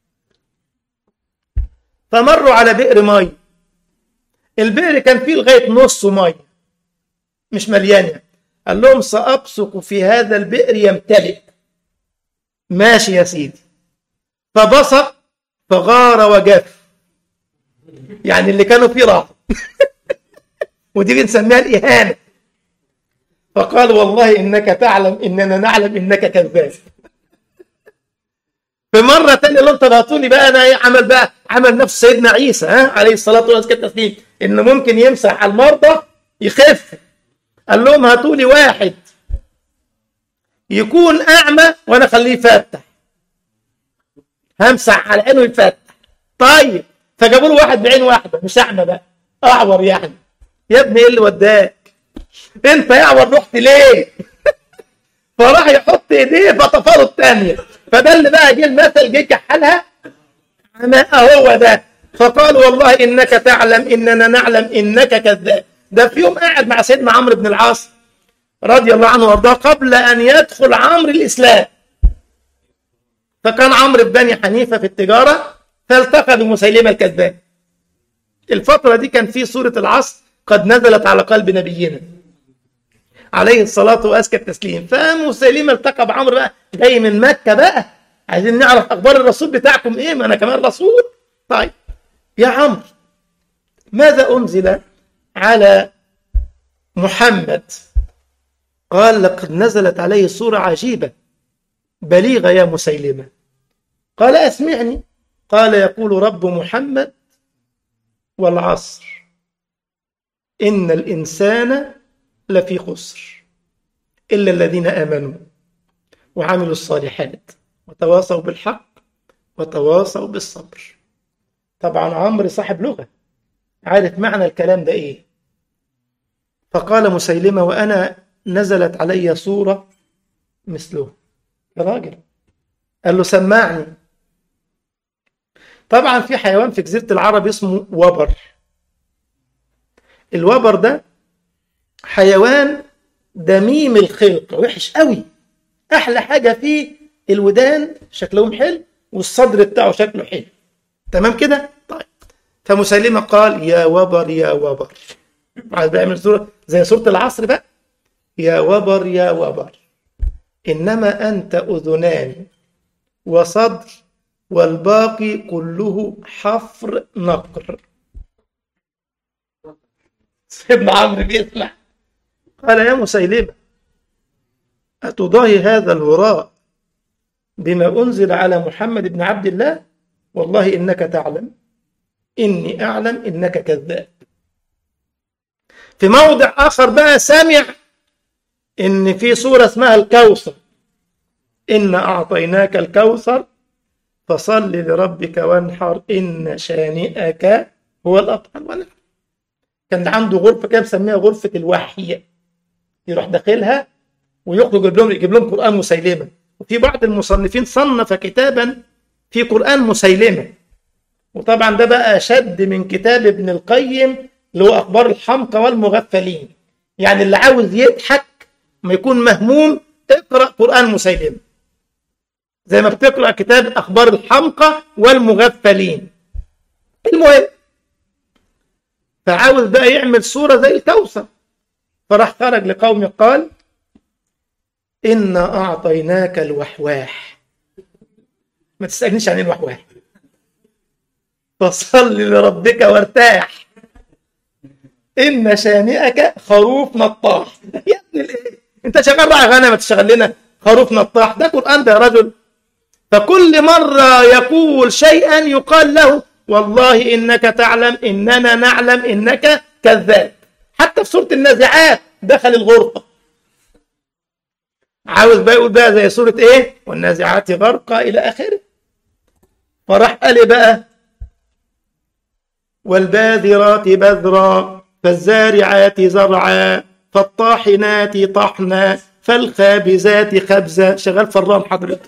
فمروا على بئر مي، البئر كان فيه لغاية نص مي مش مليان، قال لهم سأبصق في هذا البئر يمتلئ. ماشي يا سيدي. فبصق فغار وجف، يعني اللي كانوا فيه راحوا. ودي بنسميها الإهانة. فقال والله إنك تعلم إننا نعلم إنك كذاب. في مرة تانية قال له انت ضغطوني بقى انا ايه، عمل بقى عمل نفس سيدنا عيسى ها عليه الصلاة والسلام انه ممكن يمسح على المرضى يخف. قال لهم هاتوا لي واحد يكون اعمى وانا اخليه يفتح، همسح على عينه يفتح. طيب فجابوا له واحد بعين واحده مش اعمى بقى، اعور يعني. يا ابني ايه اللي وداك انت يا اعور رحت ليه؟ فراح يحط ايديه فطفاله الثانيه، فده اللي بقى جه المثل جه كحلها هو ده. فقال والله انك تعلم اننا نعلم انك كذاب. ده في يوم قاعد مع سيدنا عمرو بن العاص رضي الله عنه وارضاه قبل ان يدخل عمرو الاسلام، فكان عمرو بن حنيفه في التجاره فالتقى بمسيلمه الكذاب. الفتره دي كان في سوره العصر قد نزلت على قلب نبينا عليه الصلاه وازكى التسليم. فمسيلمه التقى بعمرو بقى جاي من مكه بقى، عايزين نعرف اخبار الرسول بتاعكم ايه، ما انا كمان رسول. طيب يا عمرو ماذا انزل على محمد؟ قال لقد نزلت عليه سورة عجيبة بليغة يا مسيلمة. قال أسمعني. قال يقول رب محمد والعصر إن الإنسان لفي خسر إلا الذين آمنوا وعملوا الصالحات وتواصوا بالحق وتواصوا بالصبر. طبعا عمرو صاحب لغة عارف معنى الكلام ده إيه. فقال مسيلمة وأنا نزلت علي سورة مثله. يا راجل قال له سمعني. طبعا في حيوان في جزيرة العرب اسمه وبر. الوبر ده حيوان دميم الخلق وحش قوي، أحلى حاجة فيه الودان شكلهم حلو والصدر بتاعه شكله حلو، تمام كده. طيب فمسيلمة قال يا وبر يا وبر، عايز بيعمل سورة زي سورة العصر بقى، يا وبر يا وبر إنما أنت أذنان وصدر والباقي كله حفر نقر. سيدنا عمرو بيسمع. قال يا مسيلمة أتضاهي هذا الهراء بما أنزل على محمد بن عبد الله؟ والله إنك تعلم إني أعلم إنك كذاب. في موضع آخر بقى سامع إن في سورة اسمها الكوثر، إن أعطيناك الكوثر فصل لربك وانحر إن شانئك هو الأبتر والأبتر. كان عنده غرفة كده مسميها غرفة الوحي، يروح داخلها ويخرج يجيب لهم يجيب لهم قرآن مسيلمة. وفي بعض المصنفين صنف كتابا في قرآن مسيلمة، وطبعا ده بقى شد من كتاب ابن القيم اللي هو أخبار الحمقى والمغفلين. يعني اللي عاوز يضحك ما يكون مهموم اقرأ قرآن مسيلمة زي ما بتقرأ كتاب أخبار الحمقى والمغفلين. المهم فعاوز بقى يعمل صورة زي الكوثر، فراح خرج لقومه قال إنا أعطيناك الوحواح. ما تسألنيش عن الوحواح، فصل لربك وارتاح إن شانئك خروف نطاح. يا ابن الايه انت شغال راعي غنم ما تشغل لنا خروف نطاح؟ ده قرآن ده يا رجل. فكل مرة يقول شيئا يقال له والله إنك تعلم إننا نعلم إنك كذاب. حتى في سورة النازعات دخل الغرفة عاوز بقى يقول بقى زي سورة ايه والنازعات غرقا إلى آخره. فراح قال بقى والباذرات بذرا فالزارعات زرعا فالطاحنات طحنا فالخابزات خبزا. شغال فران حضرتك.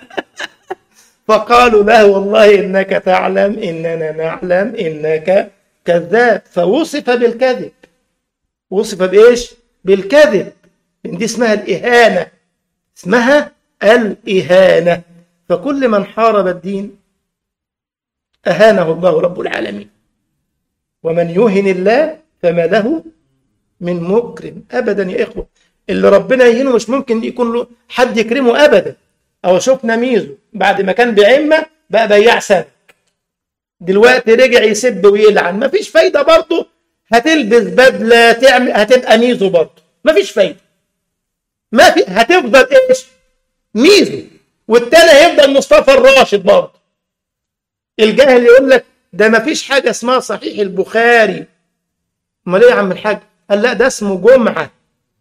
فقالوا له والله إنك تعلم إننا نعلم إنك كذاب. فوصف بالكذب. وصف بإيش؟ بالكذب. دي اسمها الإهانة، اسمها الإهانة. فكل من حارب الدين أهانه الله رب العالمين، ومن يهن الله فما له من مكرم أبدا. يا إخوة اللي ربنا يهينه مش ممكن يكون له حد يكرمه أبدا. أو شفنا ميزو بعد ما كان بعمة بقى بياع سمك، دلوقتي رجع يسب ويلعن، مفيش فايدة برضه. هتلبس بدلة تعمل هتبقى ميزو برضه، مفيش فايدة. ما في هتفضل إيش؟ ميزو. والتاني هيبدأ مصطفى الراشد برضه. الجاهل يقول لك ده ما فيش حاجة اسمها صحيح البخاري. امال ايه يا عم الحاج؟ قال لا ده اسمه جمعة.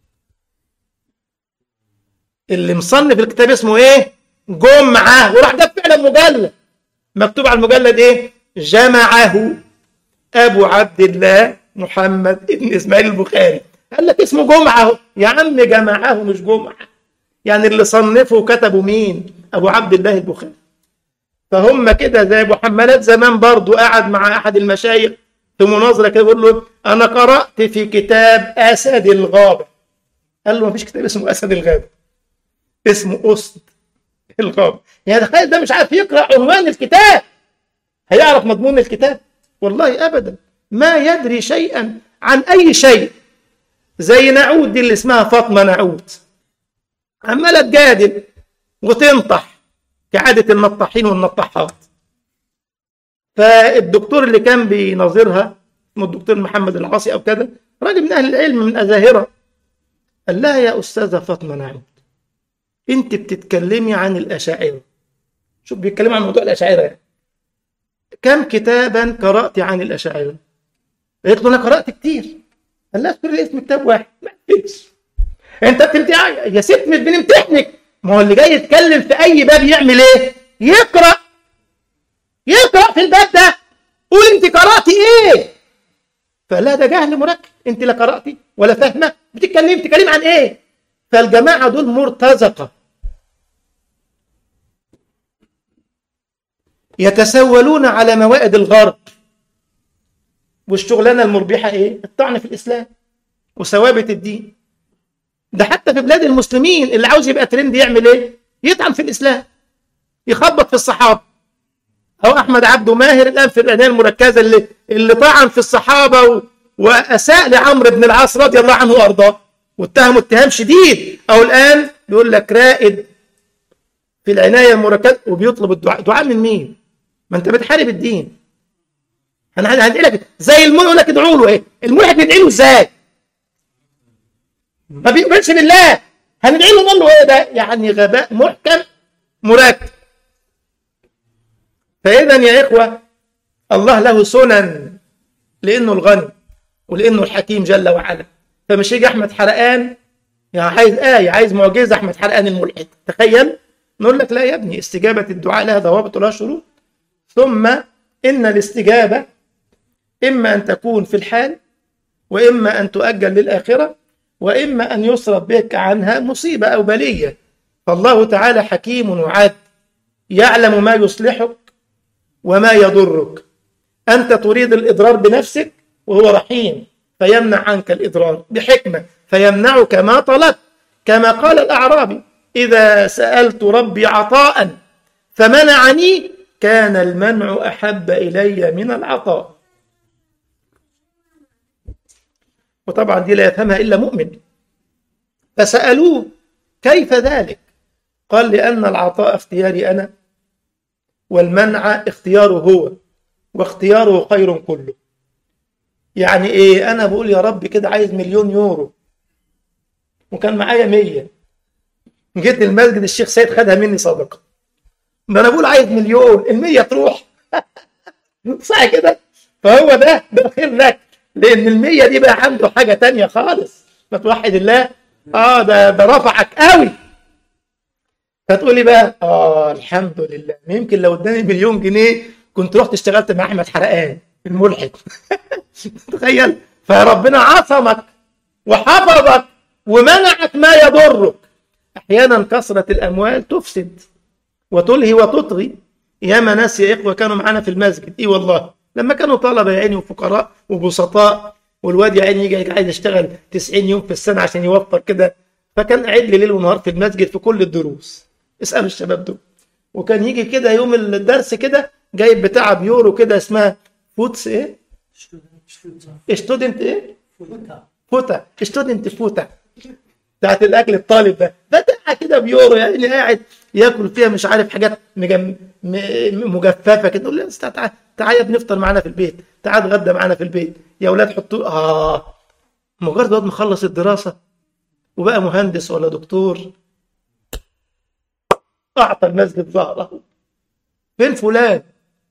اللي مصنف الكتاب اسمه ايه؟ جمعة. وراح جاب فعلا مجلد مكتوب على المجلد ايه؟ جمعه ابو عبد الله محمد ابن اسماعيل البخاري. قال لك اسمه جمعة. يا عم جمعه مش جمعة. يعني اللي صنفه وكتبه مين؟ ابو عبد الله البخاري. فهم كده زي ابو حمالات زمان برضو قعد مع احد المشايخ في مناظرة كده بيقول له انا قرأت في كتاب اسد الغابة. قال له ما فيش كتاب اسمه اسد الغابة، اسمه اسد الغابة. يعني تخيل ده مش عارف يقرأ عنوان الكتاب، هيعرف مضمون الكتاب؟ والله ابدا، ما يدري شيئا عن اي شيء. زي نعود دي اللي اسمها فاطمة نعود، عمالة تجادل وتنطح كعادة النطاحين والنطاحات. فالدكتور اللي كان بيناظرها اسمه الدكتور محمد العاصي او كذا، راجل من اهل العلم من أزاهرة، قال لها يا استاذة فاطمة نعود انت بتتكلمي عن الاشاعرة. شوف بيتكلم عن موضوع الاشاعرة يعني. كم كتابا قرأت عن الاشاعرة؟ قالت له انا قرأت كتير. قال لها اذكر لي اسم كتاب واحد. ما فيش. انت بتمتحن يا ست، مش بنمتحنك. ما هو اللي جاي يتكلم في اي باب يعمل ايه؟ يقرأ يقرأ في الباب ده. قول انت قرأتي ايه؟ فلا ده جهل مركب. انت لا قرأتي ولا فاهمه، بتتكلمي بتتكلم عن ايه؟ فالجماعة دول مرتزقة يتسولون على موائد الغرب، والشغلانة المربحة ايه؟ الطعن في الاسلام وثوابت الدين. ده حتى في بلاد المسلمين اللي عاوز يبقى ترند يعمل ايه؟ يطعن في الاسلام، يخبط في الصحابة. او احمد عبده ماهر الان في العناية المركزة اللي اللي طعن في الصحابة و... واساء لعمرو بن العاص رضي الله عنه وارضاه واتهمه اتهام شديد. او الان بيقول لك رائد في العناية المركزة وبيطلب الدعاء. دعاء من مين؟ ما انت بتحارب الدين. انا هندعي لك زي الملحد، يقول لك ادعوا له. ايه الملحد بندعي له ازاي؟ ما بيؤمنش بالله، هندعي له نقول له ايه؟ ده يعني غباء محكم مركب. فاذا يا اخوه الله له سنن، لانه الغني ولانه الحكيم جل وعلا. فمش يجي احمد حرقان يعني عايز ايه، عايز معجزه احمد حرقان الملحد، تخيل. نقول لك لا يا ابني، استجابه الدعاء لها ضوابط ولها شروط. ثم ان الاستجابه اما ان تكون في الحال، واما ان تؤجل للاخره، واما ان يصرف بك عنها مصيبه او بليه. فالله تعالى حكيم وعاد، يعلم ما يصلحك وما يضرك. انت تريد الاضرار بنفسك وهو رحيم فيمنع عنك الاضرار بحكمه، فيمنعك ما طلبت. كما قال الاعرابي اذا سالت ربي عطاء فمنعني كان المنع احب الي من العطاء. وطبعا دي لا يفهمها الا مؤمن. فسالوه كيف ذلك؟ قال لان العطاء اختياري انا، والمنع اختياره هو، واختياره خير كله. يعني ايه؟ انا بقول يا رب كده عايز مليون يورو وكان معايا مية، جيت المسجد الشيخ سيد خدها مني صدقه. ما انا بقول عايز مليون، المية تروح صح كده؟ فهو ده ده خير لك، لان المية دي بقى عنده حاجه تانية خالص. ما توحد الله. اه ده ده رفعك قوي. فتقولي بقى اه الحمد لله، يمكن لو اداني مليون جنيه كنت رحت اشتغلت مع احمد حرقان الملحد. تخيل. فربنا عصمك وحفظك ومنعك ما يضرك. احيانا كثرة الاموال تفسد وتلهي وتطغي. ياما ناس يا اخوه كانوا معانا في المسجد، اي والله، لما كانوا طلبه يا عيني وفقراء وبسطاء، والواد يا عيني يجي عايز يشتغل تسعين يوم في السنه عشان يوفر كده، فكان قاعد لي ليل ونهار في المسجد في كل الدروس. اسالوا الشباب دول. وكان يجي كده يوم الدرس كده جايب بتاع بيورو كده اسمها فوتس ايه؟ ستودنت ايه؟ فوتا. ستودنت فوتا بتاعت الاكل الطالب ده، بتاع كده بيورو يعني قاعد ياكل فيها مش عارف حاجات مجم... مجففه كده. يقول لي تعالى تعالى بنفطر معانا في البيت، تعالى اتغدى معانا في البيت يا اولاد. حطوا اه مجرد ما مخلص الدراسه وبقى مهندس ولا دكتور، أعطى المسجد ظهره. فين فلان؟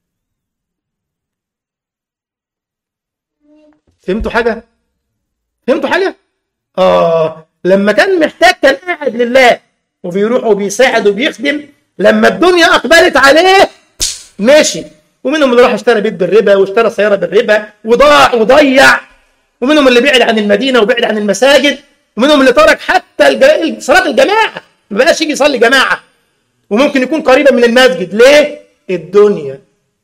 فهمتوا حاجة؟ فهمتوا حاجة؟ آه لما كان محتاج كان قاعد لله وبيروح وبيساعد وبيخدم. لما الدنيا أقبلت عليه ماشي. ومنهم اللي راح اشترى بيت بالربا واشترى سيارة بالربا وضاع وضيع. ومنهم اللي بعد عن المدينة وبعد عن المساجد. ومنهم اللي ترك حتى الج... صلاة الجماعة، ما بقاش يجي يصلي جماعة، وممكن يكون قريبا من المسجد. ليه؟ الدنيا.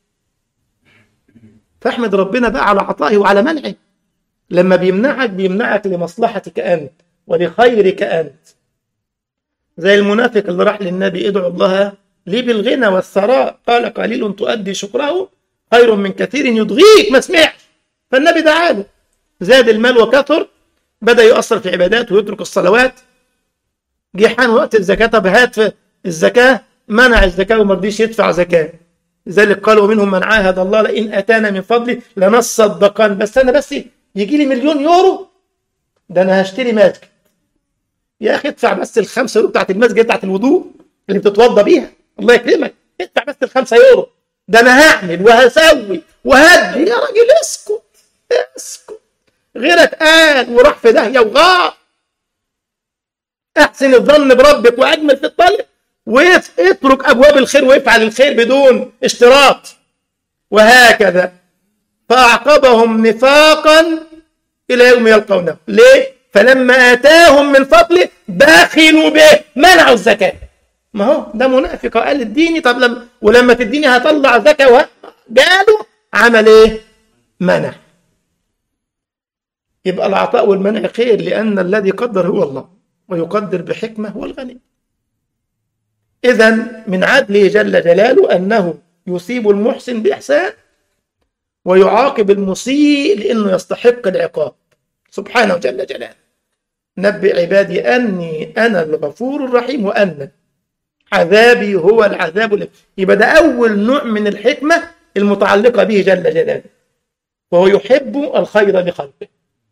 فاحمد ربنا بقى على عطائه وعلى منعه. لما بيمنعك بيمنعك لمصلحتك أنت ولخيرك أنت. زي المنافق اللي راح للنبي: ادعو الله لي بالغنى والثراء، قال قليل تؤدي شكره خير من كثير يضغيك. ما سمعش، فالنبي دعا له. زاد المال وكثر، بدأ يؤثر في عباداته ويترك الصلوات. جه حان وقت الزكاة، طب هات الزكاة، منع الزكاة وما رضيش يدفع زكاة. لذلك قال: ومنهم من عاهد الله لئن أتانا من فضله لنصدقن. بس أنا بس يجي لي مليون يورو، ده أنا هشتري مسجد. يا أخي ادفع بس الخمسة يورو بتاعت المسجد بتاعت الوضوء اللي بتتوضى بيها، الله يكرمك، ادفع بس الخمسة يورو. ده أنا هعمل وهسوي وهدي. يا راجل اسكت اسكت، غيرك قال وراح في داهية وغار. احسن الظن بربك واجمل في الطلب، واترك ابواب الخير وافعل الخير بدون اشتراط. وهكذا فاعقبهم نفاقا الى يوم يلقونه. ليه؟ فلما اتاهم من فضله بخلوا به، منعوا الزكاه. ما هو ده منافق قال اديني، طب لما ولما تديني هطلع زكاه، قالوا عمل ايه؟ منع. يبقى العطاء والمنع خير، لأن الذي قدر هو الله، ويقدر بحكمة هو الغني. إذن من عدله جل جلاله أنه يصيب المحسن بإحسان ويعاقب المسيء لأنه يستحق العقاب سبحانه جل جلاله. نبئ عبادي أني أنا الغفور الرحيم وأن عذابي هو العذاب الأليم. يبقى ده أول نوع من الحكمة المتعلقة به جل جلاله، وهو يحب الخير لخلقه،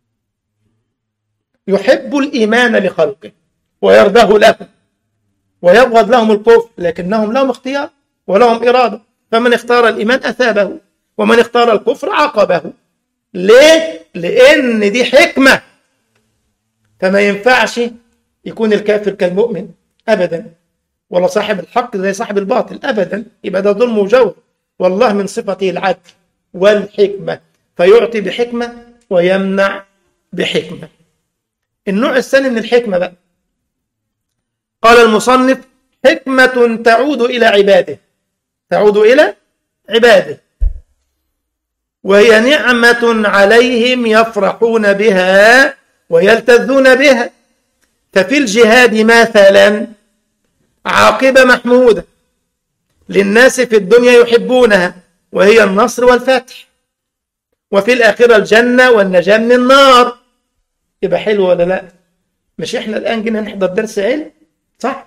يحب الإيمان لخلقه ويرضاه لهم، ويبغض لهم الكفر، لكنهم لهم اختيار ولهم إرادة. فمن اختار الإيمان أثابه، ومن اختار الكفر عاقبه. ليه؟ لأن دي حكمة. فما ينفعش يكون الكافر كالمؤمن أبدا، ولا صاحب الحق زي صاحب الباطل أبدا، يبقى ده ظلم وجور. والله من صفته العدل والحكمة، فيعطي بحكمة ويمنع بحكمة. النوع الثاني من الحكمة بقى، قال المصنف: حكمة تعود إلى عباده، تعود إلى عباده، وهي نعمة عليهم يفرحون بها ويلتذون بها. ففي الجهاد مثلا عاقبة محمودة للناس في الدنيا يحبونها، وهي النصر والفتح، وفي الآخرة الجنة والنجاة من النار. يبقى حلو ولا لا؟ مش احنا الآن جينا نحضر درس علم، صح؟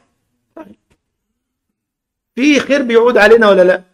في خير بيعود علينا ولا لا؟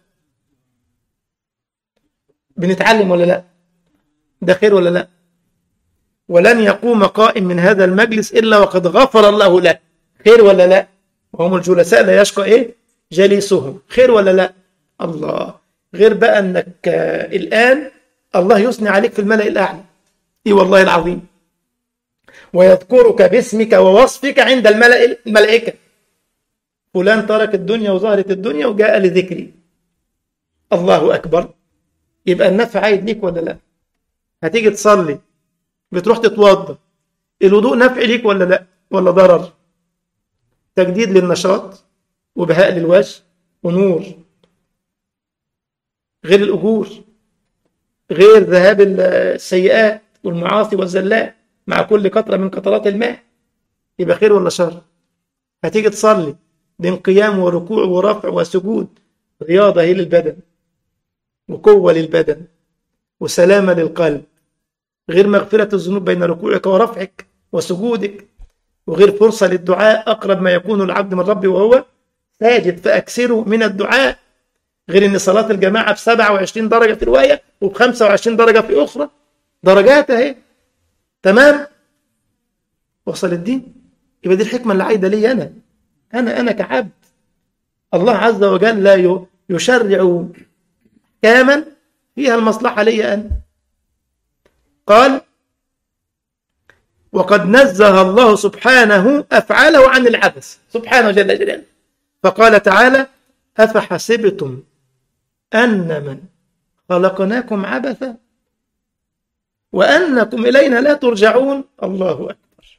بنتعلم ولا لا؟ ده خير ولا لا؟ ولن يقوم قائم من هذا المجلس إلا وقد غفر الله له. خير ولا لا؟ وهم الجلساء لا يشقى إيه؟ جليسهم. خير ولا لا؟ الله. غير بقى أنك الآن الله يثني عليك في الملأ الأعلى. إيه والله العظيم. ويذكرك باسمك ووصفك عند الملأ الملائكة. فلان ترك الدنيا وظهرت الدنيا وجاء لذكري. الله أكبر. يبقى النفع عايد ليك ولا لا؟ هتيجي تصلي، بتروح تتوضى، الوضوء نفع ليك ولا لا؟ ولا ضرر؟ تجديد للنشاط وبهاء للوجه ونور، غير الأجور، غير ذهاب السيئات والمعاصي والزلات مع كل قطرة من قطرات الماء. يبقى خير ولا شر؟ هتيجي تصلي بين قيام وركوع ورفع وسجود، رياضة هي للبدن وقوة للبدن وسلامة للقلب، غير مغفرة الذنوب بين ركوعك ورفعك وسجودك، وغير فرصة للدعاء أقرب ما يكون العبد من ربه وهو ساجد، فأكثروا من الدعاء. غير أن صلاة الجماعة بسبعة وعشرين درجة في رواية وبخمسة وعشرين درجة في أخرى، درجات اهي. تمام؟ وصل الدين؟ يبقى دي الحكمة اللي عايدة لي أنا أنا أنا كعبد. الله عز وجل لا يشرع أحكاما فيها المصلحة لي أنا. قال وقد نزه الله سبحانه أفعاله عن العبث سبحانه جل جلاله، فقال تعالى أفحسبتم أنما خلقناكم عبثا وأنكم إلينا لا ترجعون. الله أكبر.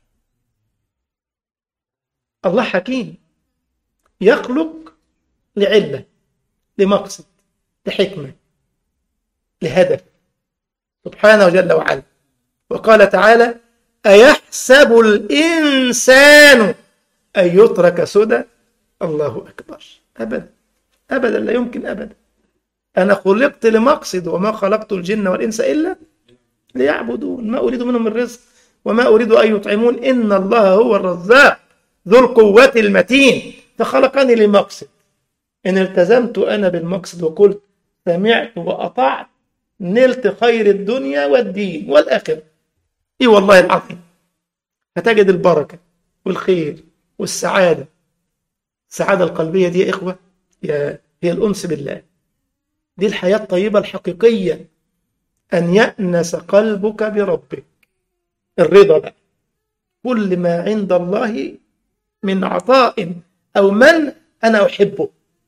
الله حكيم، يخلق لعلة، لمقصد، لحكمة، لهدف سبحانه جل وعلا. وقال تعالى أيحسب الإنسان أن يترك سدى. الله أكبر. أبدا أبدا، لا يمكن أبدا. أنا خلقت لمقصد، وما خلقت الجن والإنس إلا ليعبدون، ما أريد منهم الرزق وما أريد أن يطعمون، إن الله هو الرزاق ذو القوة المتين، فخلقني لمقصد. إن التزمت أنا بالمقصد وقلت سمعت وأطعت نلت خير الدنيا والدين والآخرة. إيه والله العظيم، هتجد البركة والخير والسعادة. السعادة القلبية دي يا إخوة هي الأنس بالله، دي الحياة الطيبة الحقيقية، أن يأنس قلبك بربك. الرضا بقى، كل ما عند الله من عطاء أو من أنا أحبه،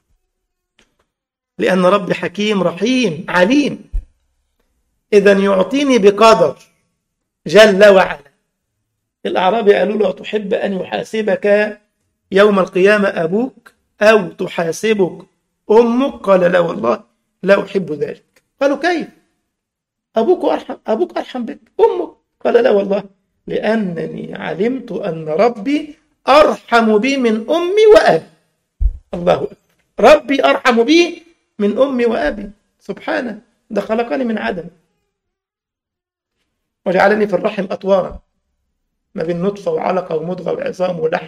لأن ربي حكيم رحيم عليم. إذن يعطيني بقدر جل وعلا. الأعرابي قالوا له تحب أن يحاسبك يوم القيامة أبوك أو تحاسبك أمك؟ قال لا والله لا أحب ذلك. قالوا كيف؟ أبوك أرحم أبوك أرحم بك، أمك؟ قال لا والله لأنني علمت أن ربي أرحم بي من أمي وأبي. الله أكبر. ربي أرحم بي من أمي وأبي سبحانه، ده خلقني من عدم وجعلني في الرحم أطوارا ما بين نطفة وعلقة ومضغة وعظام ولحم،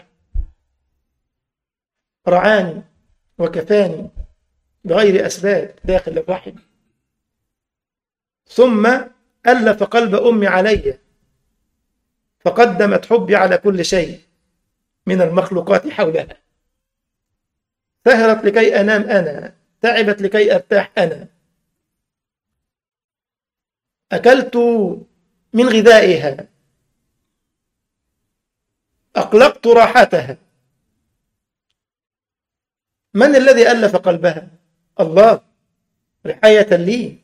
رعاني وكفاني بغير أسباب داخل الرحم، ثم ألف قلب أمي علي فقدمت حبي على كل شيء من المخلوقات حولها، سهرت لكي أنام أنا، تعبت لكي أرتاح أنا، أكلت من غذائها، أقلقت راحتها. من الذي ألف قلبها؟ الله، رعاية لي،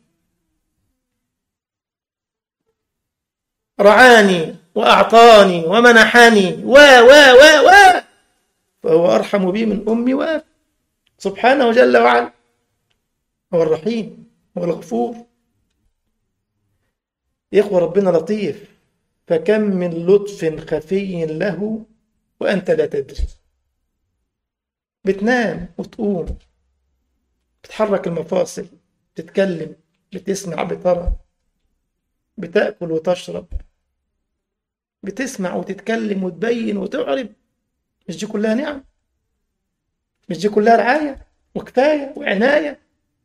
رعاني وأعطاني ومنحني و و و و فهو أرحم بي من أمي وأبي سبحانه جل وعلا. هو الرحيم، هو الغفور. يا ربنا لطيف، فكم من لطف خفي له وأنت لا تدري. بتنام وتقوم، بتحرك المفاصل، بتتكلم، بتسمع، بترى، بتأكل وتشرب، بتسمع وتتكلم وتبين وتعرب. مش دي كلها نعم؟ مش دي كلها رعاية وكفاية وعناية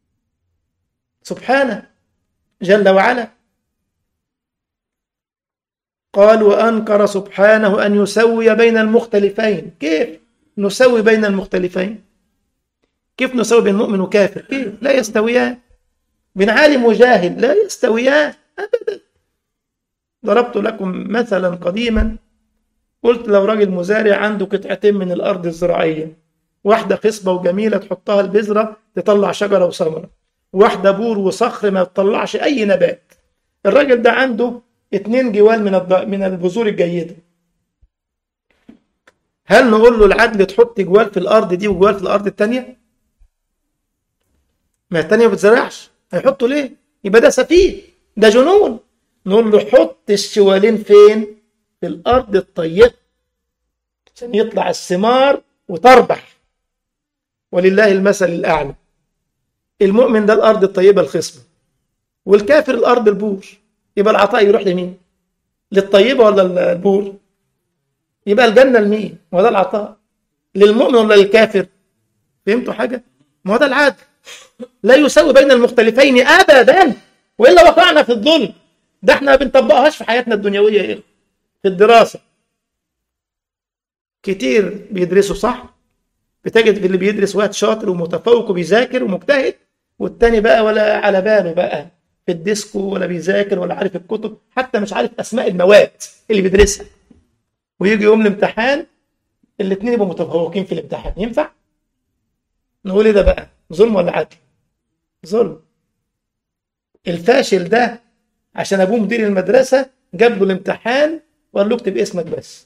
سبحانه جل وعلا. قال وأنكر سبحانه أن يسوي بين المختلفين. كيف نسوي بين المختلفين؟ كيف نسوي بين مؤمن وكافر؟ كيف؟ لا يستويان. بين عالم وجاهل لا يستويان أبدا. ضربت لكم مثلا قديما، قلت لو راجل مزارع عنده قطعتين من الأرض الزراعية، واحدة خصبة وجميلة تحطها البذرة تطلع شجرة وثمرة، واحدة بور وصخر ما تطلعش أي نبات. الراجل ده عنده اتنين جوال من من البذور الجيدة. هل نقول له العدل تحط جوال في الأرض دي وجوال في الأرض التانية؟ ما التانية ما بتزرعش، هيحطوا ليه؟ يبقى ده سفيه، ده جنون. نقول له حط الشوالين فين؟ في الأرض الطيبة عشان يطلع الثمار وتربح. ولله المثل الأعلى. المؤمن ده الأرض الطيبة الخصبة، والكافر الأرض البور. يبقى العطاء يروح لمين؟ للطيبة ولا البور؟ يبقى الجنة لمين؟ ما ده العطاء للمؤمن ولا للكافر؟ فهمتوا حاجة؟ ما ده العدل. لا يسوي بين المختلفين أبدا، وإلا وقعنا في الظلم. ده احنا ما بنطبقهاش في حياتنا الدنيوية. إيه؟ في الدراسة كتير بيدرسوا صح، بتجد في اللي بيدرس واحد شاطر ومتفوق وبيذاكر ومجتهد، والتاني بقى ولا على باله بقى في الديسكو ولا بيذاكر ولا عارف الكتب، حتى مش عارف أسماء المواد اللي بيدرسها، ويجي يوم الامتحان الاثنين يبقوا متفوقين في الامتحان. ينفع؟ نقول ايه ده بقى؟ ظلم ولا عدل؟ ظلم. الفاشل ده عشان ابوه مدير المدرسه جاب له الامتحان وقال له اكتب اسمك بس،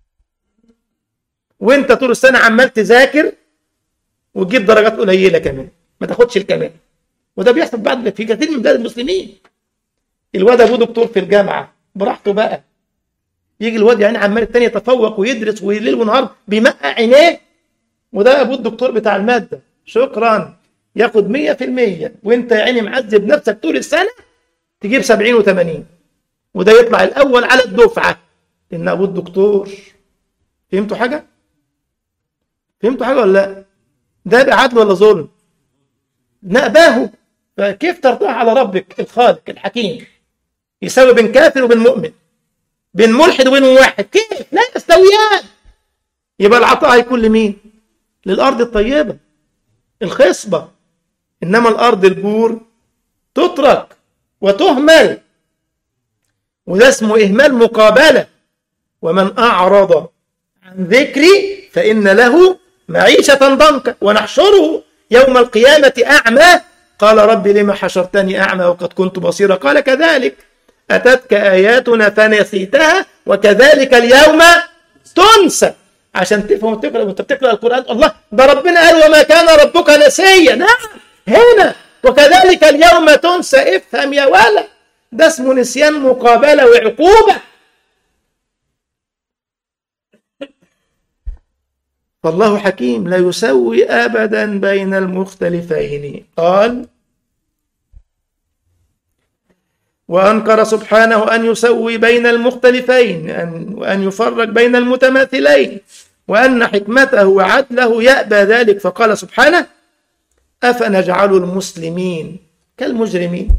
وانت طول السنه عمال تذاكر وتجيب درجات قليله كمان ما تاخدش الكمال. وده بيحصل بعد في كثير من بلاد المسلمين. الواد ابوه دكتور في الجامعه براحته بقى، يجي الواد يعني عمال التاني يتفوق ويدرس وليل ونهار بيمقع عينيه، وده ابوه الدكتور بتاع الماده شكرا ياخد مية في المية، وانت يا عيني معذب نفسك طول السنه تجيب سبعين وثمانين، وده يطلع الاول على الدفعه لان ابوه الدكتور. فهمتوا حاجه؟ فهمتوا حاجه ولا لا؟ ده بقى عدل ولا ظلم؟ نأباه. فكيف ترضاه على ربك الخالق الحكيم يساوي بين كافر وبين مؤمن، بين ملحد وبين موحد؟ كيف؟ لا يستويان. يبقى العطاء هيكون لمين؟ للارض الطيبه الخصبه، انما الارض البور تترك وتهمل، وده اسمه اهمال مقابله. ومن اعرض عن ذكري فان له معيشه ضنكا ونحشره يوم القيامه اعمى قال رب لما حشرتني اعمى وقد كنت بصيرا قال كذلك اتتك اياتنا فنسيتها وكذلك اليوم تنسى. عشان تفهم وتقرأ وانت بتقرأ القرآن الله ده ربنا قال وما كان ربك نسيا. نعم هنا وكذلك اليوم تنسى. افهم يا ولد، ده اسمه نسيان مقابلة وعقوبة. فالله حكيم لا يسوي أبدا بين المختلفين. قال وأنكر سبحانه أن يسوي بين المختلفين وأن يفرق بين المتماثلين، وأن حكمته وعدله يأبى ذلك، فقال سبحانه أفنجعل المسلمين كالمجرمين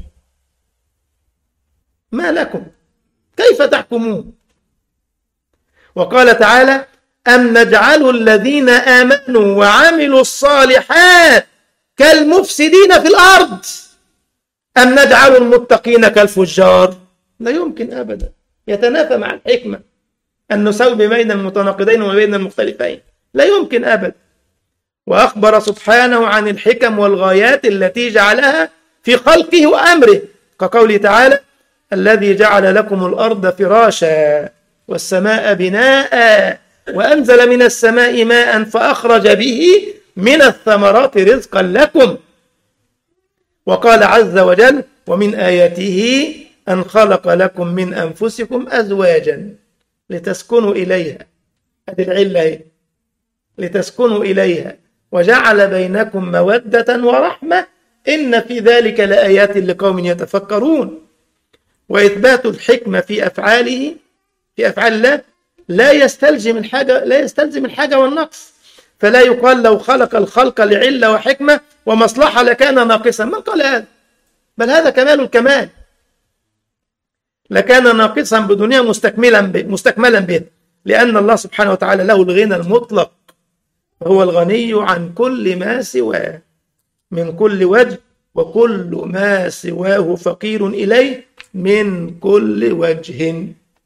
ما لكم كيف تحكمون. وقال تعالى أم نجعل الذين آمنوا وعملوا الصالحات كالمفسدين في الأرض أم نجعل المتقين كالفجار. لا يمكن أبدا، يتنافى مع الحكمة أن نسوي بين المتناقضين وبين المختلفين، لا يمكن أبدا. وأخبر سبحانه عن الحكم والغايات التي جعلها في خلقه وأمره، كقوله تعالى الذي جعل لكم الأرض فراشا والسماء بناء وأنزل من السماء ماء فأخرج به من الثمرات رزقا لكم. وقال عز وجل ومن آياته أن خلق لكم من أنفسكم أزواجا لتسكنوا إليها. هذه العلة لتسكنوا إليها وجعل بينكم مودة ورحمة إن في ذلك لآيات لقوم يتفكرون. وإثبات الحكمة في أفعاله في أفعال الله لا يستلزم الحاجة لا يستلزم الحاجة والنقص، فلا يقال لو خلق الخلق لعلة وحكمة ومصلحة لكان ناقصا. من قال هذا؟ بل هذا كمال الكمال، لكان ناقصا بدنيا مستكملا به مستكملا به لأن الله سبحانه وتعالى له الغنى المطلق، فهو الغني عن كل ما سواه من كل وجه، وكل ما سواه فقير إليه من كل وجه.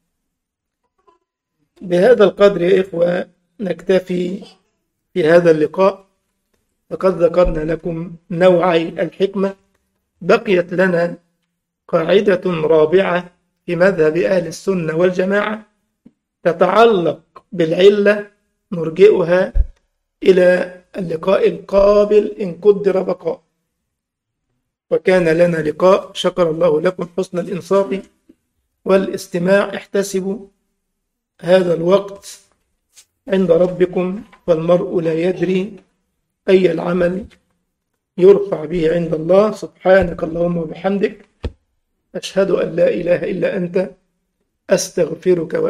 بهذا القدر يا إخوة نكتفي في هذا اللقاء، فقد ذكرنا لكم نوعي الحكمة. بقيت لنا قاعدة رابعة في مذهب أهل السنة والجماعة تتعلق بالعلة، نرجئها إلى اللقاء القابل إن قدر بقاء. وكان لنا لقاء، شكر الله لكم حسن الإنصات والاستماع. احتسبوا هذا الوقت عند ربكم، فالمرء لا يدري أي العمل يرفع به عند الله. سبحانك اللهم وبحمدك، أشهد أن لا إله إلا أنت، أستغفرك.